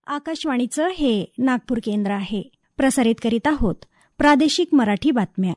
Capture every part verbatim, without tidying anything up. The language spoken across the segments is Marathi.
आकाशवाणीचं हे नागपूर केंद्र आहे. प्रसारित करीत आहोत प्रादेशिक मराठी बातम्या.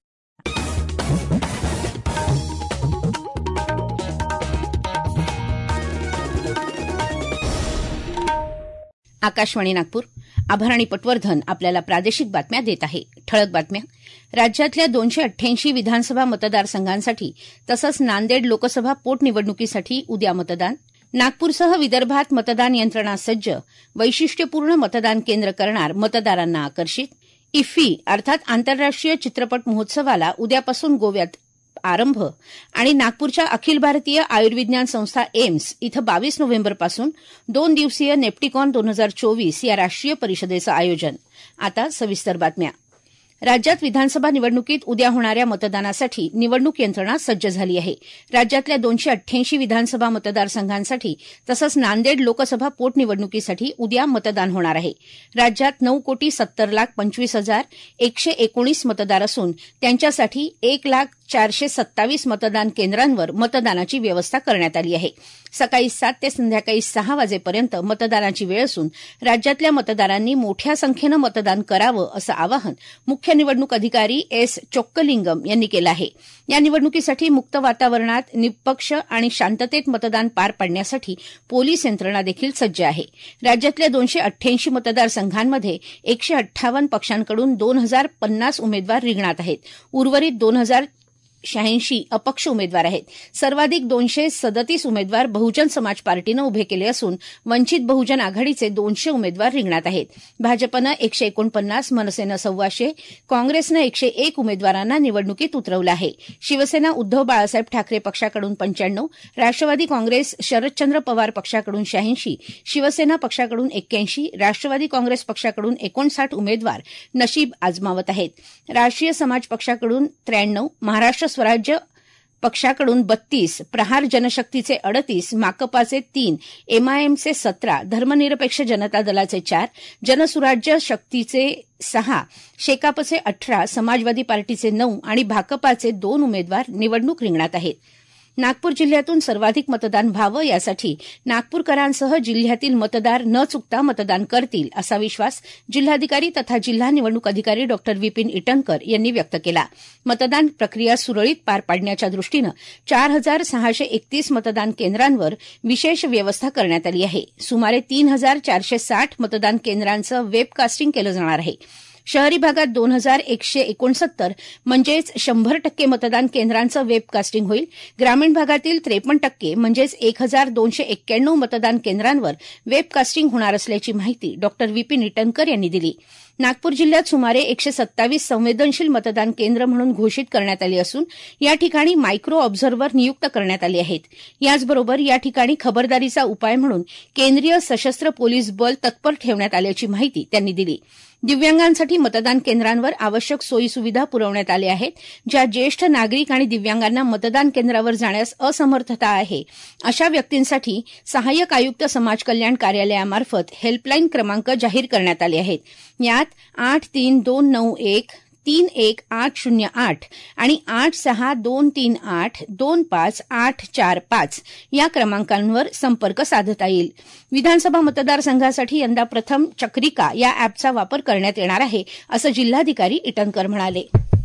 आकाशवाणी नागपूर. आभाराणी पटवर्धन आपल्याला प्रादेशिक बातम्या देत आहे. ठळक बातम्या. राज्यातल्या दोनशे अठ्ठ्याऐंशी विधानसभा मतदारसंघांसाठी तसंच नांदेड लोकसभा पोटनिवडणुकीसाठी उद्या मतदान. नागपूरसह विदर्भात मतदान यंत्रणा सज्ज. वैशिष्ट्यपूर्ण मतदान केंद्र करणार मतदारांना आकर्षित. इफ्फी अर्थात आंतरराष्ट्रीय चित्रपट महोत्सवाला उद्यापासून गोव्यात आरंभ. आणि नागपूरच्या अखिल भारतीय आयुर्विज्ञान संस्था एम्स इथं बावीस नोव्हेंबरपासून दोन दिवसीय नेप्टिकॉन दोन हजार चोवीस या राष्ट्रीय परिषदेचं आयोजन. आता सविस्तर बातम्या. राज्यात विधानसभा निवडणुकीत उद्या होणाऱ्या मतदानासाठी निवडणूक यंत्रणा सज्ज झाली आहे. राज्यातल्या दोनशे अठ्ठ्याऐंशी विधानसभा मतदारसंघांसाठी तसंच नांदेड लोकसभा पोटनिवडणुकीसाठी उद्या मतदान होणार आहे. राज्यात नऊ कोटी सत्तर लाख पंचवीस हजार एकशे एकोणीस मतदार असून त्यांच्यासाठी एक लाख चारशे सत्तावीस मतदान केंद्रांवर मतदानाची व्यवस्था करण्यात आली आहे. सकाळी सात ते संध्याकाळी सहा वाजेपर्यंत मतदानाची वेळ असून राज्यातल्या मतदारांनी मोठ्या संख्येनं मतदान करावं असं आवाहन मुख्य निवडणूक अधिकारी एस चोक्कलिंगम यांनी केलं आहे. या निवडणुकीसाठी मुक्त वातावरणात निष्पक्ष आणि शांततेत मतदान पार पाडण्यासाठी पोलीस यंत्रणा देखील सज्ज आहे. राज्यातल्या दोनशे अठ्ठ्याऐंशी मतदारसंघांमध्ये एकशे अठ्ठावन्न पक्षांकडून दोन हजार पन्नास उमेदवार रिंगणात आहेत. उर्वरित दोन हजार शहाऐंशी अपक्ष उमेदवार आहेत. सर्वाधिक दोनशे सदतीस उमेदवार बहुजन समाज पार्टीनं उभे केले असून वंचित बहुजन आघाडीचे दोनशे उमेदवार रिंगणात आहेत. भाजपनं एकशे एकोणपन्नास, मनसेनं सव्वाशे, काँग्रेसनं एकशे एक उमेदवारांना निवडणुकीत उतरवलं आहे. शिवसेना उद्धव बाळासाहेब ठाकरे पक्षाकडून पंच्याण्णव, राष्ट्रवादी काँग्रेस शरदचंद्र पवार पक्षाकडून शहाऐंशी, शिवसेना पक्षाकडून एक्क्याऐंशी, राष्ट्रवादी काँग्रेस पक्षाकडून एकोणसाठ उमेदवार नशीब आजमावत आहेत. राष्ट्रीय समाज पक्षाकडून त्र्याण्णव, महाराष्ट्र स्वराज्य पक्षाकडून बत्तीस, प्रहार जनशक्तीचे अडतीस, माकपाचे तीन, एमआयएमचे सतरा, धर्मनिरपेक्ष जनता दलाचे चार, जनसुराज्य शक्तीचे सहा, शेकापचे अठरा, समाजवादी पार्टीचे नऊ आणि भाकपाचे दोन उमेदवार निवडणूक रिंगणात आहेत. नागपूर जिल्ह्यातून सर्वाधिक मतदान व्हावं यासाठी नागपूरकरांसह जिल्ह्यातील मतदार न चुकता मतदान करतील असा विश्वास जिल्हाधिकारी तथा जिल्हा निवडणूक अधिकारी डॉ विपिन इटनकर यांनी व्यक्त केला. मतदान प्रक्रिया सुरळीत पार पाडण्याच्या दृष्टीनं चार हजार सहाशे एकतीस मतदान केंद्रांवर विशेष व्यवस्था करण्यात आली आहे. सुमारे तीन हजार चारशे साठ मतदान केंद्रांचं वेबकास्टिंग केलं जाणार आहे. शहरी भागात दोन हजार एकशे एकोणसत्तर म्हणजेच शंभर टक्के मतदान केंद्रांचं वेबकास्टिंग होईल. ग्रामीण भागातील त्रेपन्न टक्के म्हणजेच एक हजार दोनशे एक्क्याण्णव मतदान केंद्रांवर वेबकास्टिंग होणार असल्याची माहिती डॉ विपिन इटनकर यांनी दिली. नागपूर जिल्ह्यात सुमारे एकशे सत्तावीस संवेदनशील मतदान केंद्र म्हणून घोषित करण्यात आली असून या ठिकाणी मायक्रो ऑब्झर्व्हर नियुक्त करण्यात आले आहेत. याचबरोबर या ठिकाणी खबरदारीचा उपाय म्हणून केंद्रीय सशस्त्र पोलीस बल तत्पर ठेवण्यात आल्याची माहिती त्यांनी दिली. दिव्यांगांसाठी मतदान केंद्रांवर आवश्यक सोयीसुविधा पुरवण्यात आल्या आहेत. ज्या ज्येष्ठ नागरिक आणि दिव्यांगांना मतदान केंद्रावर जाण्यास असमर्थता आहे अशा व्यक्तींसाठी सहाय्यक आयुक्त समाज कल्याण कार्यालयामार्फत हेल्पलाईन क्रमांक जाहीर करण्यात आले आहेत. यात आठ तीन दोन नऊ एक तीन एक आठ शून्य आठ आणि आठ सहा दोन तीन आठ दोन पाच आठ चार पाच या क्रमांकांवर संपर्क साधता येईल. विधानसभा मतदारसंघासाठी यंदा प्रथम चक्रिका या अॅपचा वापर करण्यात येणार आहे असं जिल्हाधिकारी इटनकर म्हणाले.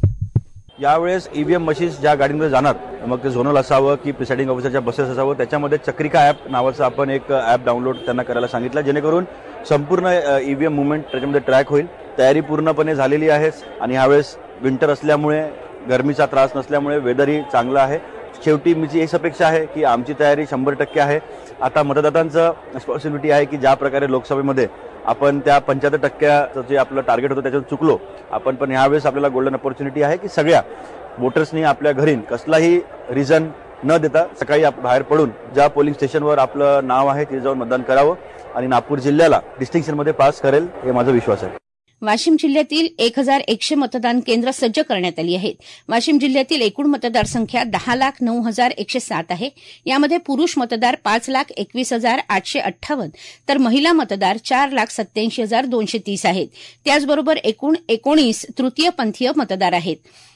यावेळेस ईव्हीएम मशीन्स ज्या गाडीमध्ये जाणार, मग ते झोनल असावं की प्रिसाइडिंग ऑफिसरच्या बसेस असावं, त्याच्यामध्ये चक्रिका ॲप नावाचं आपण एक ॲप डाउनलोड त्यांना करायला सांगितलं, जेणेकरून संपूर्ण ईव्हीएम मुवमेंट त्याच्यामध्ये ट्रॅक होईल. तयारी पूर्णपणे झालेली आहे आणि यावेळेस विंटर असल्यामुळे गरमीचा त्रास नसल्यामुळे वेदरही चांगलं आहे. शेवटी मीची हीच अपेक्षा आहे की आमची तयारी शंभर टक्के आहे. आता मतदातांचं रिस्पॉन्सिबिलिटी आहे की ज्या प्रकारे लोकसभेमध्ये आपण त्या पंच्याहत्तर टक्क्याचं जे आपलं टार्गेट होतं त्याच्यात चुकलो आपण, पण यावेळेस आपल्याला गोल्डन ऑपॉर्च्युनिटी आहे की सगळ्या वोटर्सनी आपल्या घरी कसलाही रिझन न देता सकाळी बाहेर पडून ज्या पोलिंग स्टेशनवर आपलं नाव आहे तिथे जाऊन मतदान करावं आणि नागपूर जिल्ह्याला डिस्टिंक्शनमध्ये पास करेल हे माझा विश्वास आहे. वाशिम जिल्ह्यातील एक हजार एकशे मतदान केंद्र सज्ज करण्यात आली आहेत. वाशिम जिल्ह्यातील एकूण मतदार संख्या दहा लाख नऊ हजार एकशे सात आहे. यामध्ये पुरुष मतदार पाच लाख एकवीस हजार आठशे अठ्ठावन्न तर महिला मतदार चार लाख सत्याऐंशी हजार दोनशे तीस आहेत. त्याचबरोबर एकूण एकोणीस तृतीयपंथीय मतदार आहेत.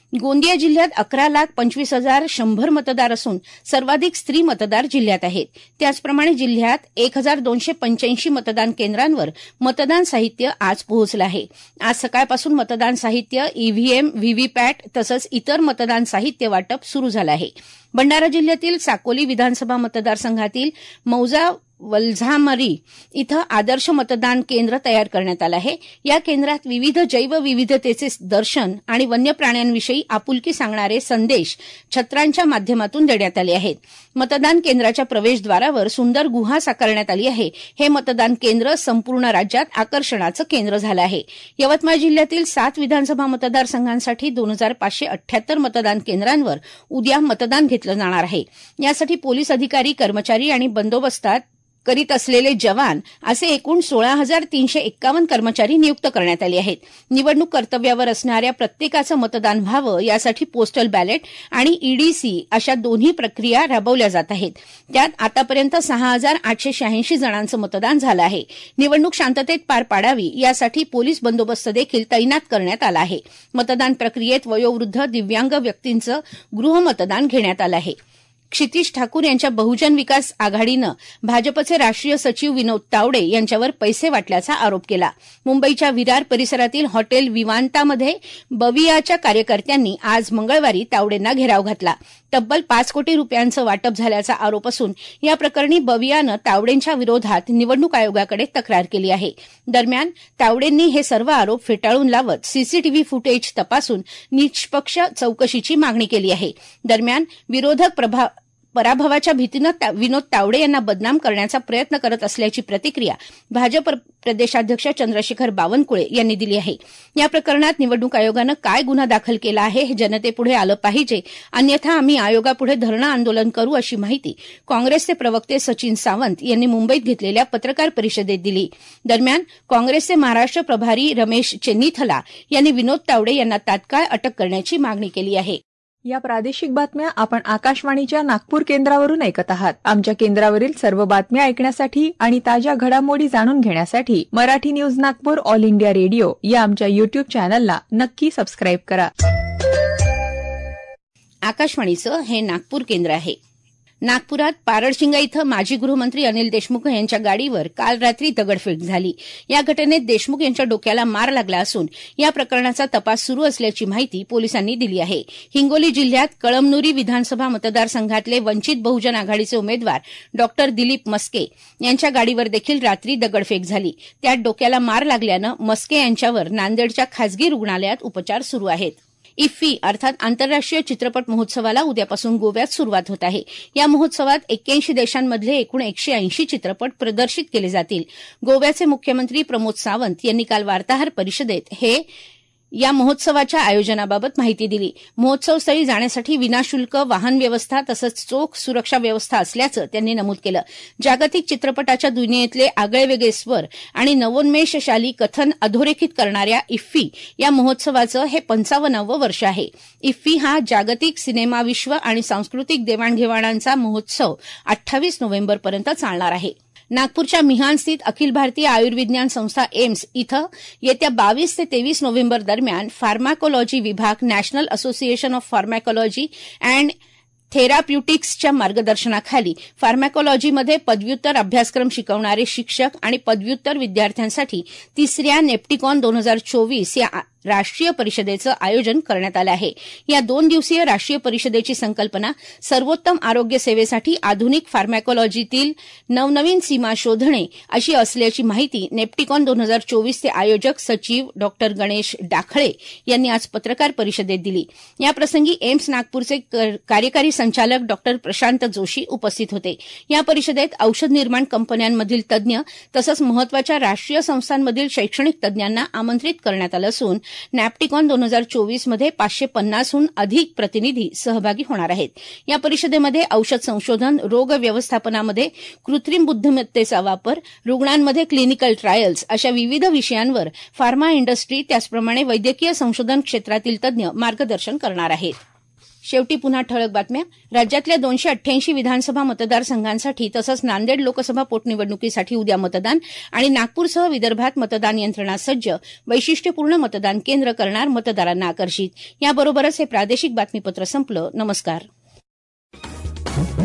गोंदिया जिल्ह्यात अकरा लाख पंचवीस हजार शंभर मतदार असून सर्वाधिक स्त्री मतदार जिल्ह्यात आहेत. त्याचप्रमाणे जिल्ह्यात एक हजार दोनशे पंच्याऐंशी मतदान केंद्रांवर मतदान साहित्य आज पोहोचलं आहे. आज सकाळपासून मतदान साहित्य, ईव्हीएम, व्हीव्हीपॅट तसंच इतर मतदान साहित्य वाटप सुरू झालं आहे. भंडारा जिल्ह्यातील साकोली विधानसभा मतदारसंघातील मौजा वल्झामरी इथं आदर्श मतदान केंद्र तयार करण्यात आलं आहे. या केंद्रात विविध जैवविविधतेचे दर्शन आणि वन्य प्राण्यांविषयी आपुलकी सांगणारे संदेश छत्रांच्या माध्यमातून देण्यात आले आहेत. मतदान केंद्राच्या प्रवेशद्वारावर सुंदर गुहा साकारण्यात आली आहे. हे मतदान केंद्र संपूर्ण राज्यात आकर्षणाचं केंद्र झालं आहे. यवतमाळ जिल्ह्यातील सात विधानसभा मतदारसंघांसाठी दोन हजार पाचशे अठ्ठ्याहत्तर मतदान केंद्रांवर उद्या मतदान घेतलं जाणार आहे. यासाठी पोलीस अधिकारी, कर्मचारी आणि बंदोबस्तात करीत असलेले जवान असे एकूण सोळा हजार तीनशे एक्कावन्न कर्मचारी नियुक्त करण्यात आले आहेत. निवडणूक कर्तव्यावर असणाऱ्या प्रत्येकाचं मतदान व्हावं यासाठी पोस्टल बॅलेट आणि ईडीसी अशा दोन्ही प्रक्रिया राबवल्या जात आहेत. त्यात आतापर्यंत सहा हजार आठशे शहाऐंशी जणांचं मतदान झालं आहे. निवडणूक शांततेत पार पाडावी यासाठी पोलीस बंदोबस्त देखील तैनात करण्यात आला आहे. मतदान प्रक्रियेत वयोवृद्ध, दिव्यांग व्यक्तींचं गृहमतदान घेण्यात आलं आहे. क्षितिश ठाकूर यांच्या बहुजन विकास आघाडीनं भाजपचे राष्ट्रीय सचिव विनोद तावडे यांच्यावर पैसे वाटल्याचा आरोप केला. मुंबईच्या विरार परिसरातील हॉटेल विवांतामध्ये बवियाच्या कार्यकर्त्यांनी आज मंगळवारी तावडेंना घेराव घातला. तब्बल पाच कोटी रुपयांचं वाटप झाल्याचा आरोप असून या प्रकरणी बवियानं तावडेंच्या विरोधात निवडणूक आयोगाकडे तक्रार केली आहे. दरम्यान तावडेंनी हे सर्व आरोप फेटाळून लावत सीसीटीव्ही फुटेज तपासून निष्पक्ष चौकशीची मागणी केली आहे. दरम्यान विरोधक प्रभा पराभवाच्या भीतीनं विनोद तावडे यांना बदनाम करण्याचा प्रयत्न करत असल्याची प्रतिक्रिया भाजप प्रदेशाध्यक्ष चंद्रशेखर बावनकुळे यांनी दिली आहे. या प्रकरणात निवडणूक आयोगानं काय गुन्हा दाखल केला आहे हे जनतेपुढे आलं पाहिजे, अन्यथा आम्ही आयोगापुढे धरणं आंदोलन करू, अशी माहिती काँग्रेसचे प्रवक्ते सचिन सावंत यांनी मुंबईत घेतलेल्या पत्रकार परिषदेत दिली. दरम्यान काँग्रेसचे महाराष्ट्र प्रभारी रमेश चेन्नीथला यांनी विनोद तावडे यांना तात्काळ अटक करण्याची मागणी केली आहे. या प्रादेशिक बातम्या आपण आकाशवाणीच्या नागपूर केंद्रावरून ऐकत आहात. आमच्या केंद्रावरील सर्व बातम्या ऐकण्यासाठी आणि ताज्या घडामोडी जाणून घेण्यासाठी Marathi news Nagpur all India radio या आमच्या युट्यूब चॅनलला नक्की सबस्क्राईब करा. आकाशवाणीचं हे नागपूर केंद्र आहे. नागपुरात पारडशिंगा इथं माजी गृहमंत्री अनिल देशमुख यांच्या गाडीवर काल रात्री दगडफेक झाली. या घटनेत देशमुख यांच्या डोक्याला मार लागला असून या प्रकरणाचा तपास सुरू असल्याची माहिती पोलिसांनी दिली आहे. हिंगोली जिल्ह्यात कळमनुरी विधानसभा मतदारसंघातले वंचित बहुजन आघाडीचे उमेदवार डॉक्टर दिलीप मस्के यांच्या गाडीवर देखील रात्री दगडफेक झाली. त्यात डोक्याला मार लागल्यानं मस्के यांच्यावर नांदेडच्या खासगी रुग्णालयात उपचार सुरू आहेत. इफ्फी अर्थात आंतरराष्ट्रीय चित्रपट महोत्सवाला उद्यापासून गोव्यात सुरुवात होत आहे. या महोत्सवात एक्क्याऐंशी देशांमधले एकूण एकशे ऐंशी चित्रपट प्रदर्शित केले जातील. गोव्याचे मुख्यमंत्री प्रमोद सावंत यांनी काल वार्ताहर परिषदेत हे या महोत्सवाच्या आयोजनाबाबत माहिती दिली. महोत्सवस्थळी जाण्यासाठी विनाशुल्क वाहन व्यवस्था तसंच चोख सुरक्षा व्यवस्था असल्याचं त्यांनी नमूद केलं. जागतिक चित्रपटाच्या दुनियेतले आगळेवेगळे स्वर आणि नवोन्मेषशाली कथन अधोरेखित करणाऱ्या इफ्फी या महोत्सवाचं हे पंचावन्नावं वर्ष आहे. इफ्फी हा जागतिक सिनेमा विश्व आणि सांस्कृतिक देवाणघेवाणांचा महोत्सव अठ्ठावीस नोव्हेंबरपर्यंत चालणार आहे. नागपूरच्या मिहानस्थित अखिल भारतीय आयुर्विज्ञान संस्था एम्स इथं येत्या बावीस ते तेवीस नोव्हेंबर दरम्यान फार्माकोलॉजी विभाग, national association of pharmacology and थेराप्युटिक्सच्या मार्गदर्शनाखाली फार्माकोलॉजीमध्ये पदव्युत्तर अभ्यासक्रम शिकवणारे शिक्षक आणि पदव्युत्तर विद्यार्थ्यांसाठी तिसऱ्या नेप्टिकॉन दोन हजार चोवीस या राष्ट्रीय परिषदेचं आयोजन करण्यात आलं आहे. या दोन दिवसीय राष्ट्रीय परिषदेची संकल्पना सर्वोत्तम आरोग्य सेवेसाठी आधुनिक फार्माकोलॉजीतील नवनवीन सीमा शोधणे अशी असल्याची माहिती नेप्टिकॉन दोन हजार चोवीसचे आयोजक सचिव डॉक्टर गणेश डाखळे यांनी आज पत्रकार परिषदेत दिली. याप्रसंगी एम्स नागपूरचे कार्यकारी संचालक डॉक्टर प्रशांत जोशी उपस्थित होते. या परिषदेत औषध निर्माण कंपन्यांमधील तज्ञ तसंच महत्वाच्या राष्ट्रीय संस्थांमधील शैक्षणिक तज्ञांना आमंत्रित करण्यात आलं असून नॅप्टिकॉन दोन हजार चोवीस मध्ये पाचशे पन्नासहून अधिक प्रतिनिधी सहभागी होणार आहेत. या परिषदेमध्ये औषध संशोधन, रोग व्यवस्थापनामध्ये कृत्रिम बुद्धिमत्तेचा वापर, रुग्णांमध्ये क्लिनिकल ट्रायल्स अशा विविध विषयांवर फार्मा इंडस्ट्री त्याचप्रमाणे वैद्यकीय संशोधन क्षेत्रातील तज्ञ मार्गदर्शन करणार आहेत. शेवटी पुन्हा ठळक बातम्या. राज्यातल्या दोनशे अठ्ठ्याऐंशी विधानसभा मतदारसंघांसाठी तसंच नांदेड लोकसभा पोटनिवडणुकीसाठी उद्या मतदान आणि नागपूरसह विदर्भात मतदान यंत्रणा सज्ज, वैशिष्ट्यपूर्ण मतदान केंद्र करणार मतदारांना आकर्षित. याबरोबरच हे प्रादेशिक बातमीपत्र संपलं. नमस्कार.